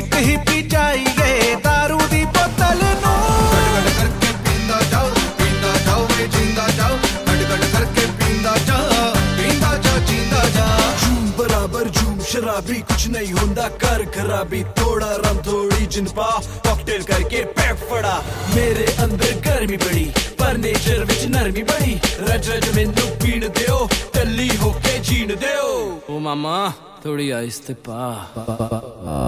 इश्क ही पी जाइए दारू दी बोतल नू गड़ करके पींदा जाओ वे जींदा जाओ गड़ करके पींदा जा जींदा जा झूम बराबर झूम शराबी कुछ नहीं होंदा कर खराबी थोड़ा रम थोड़ी जिन पा कॉकटेल करके पैक फड़ा मेरे अंदर गर्मी बड़ी पर नेचर विच नरमी बड़ी रज रज मैनू पीण दियो टल्ली होके जीण दियो ओ मामा थोड़ी आहिस्ते पा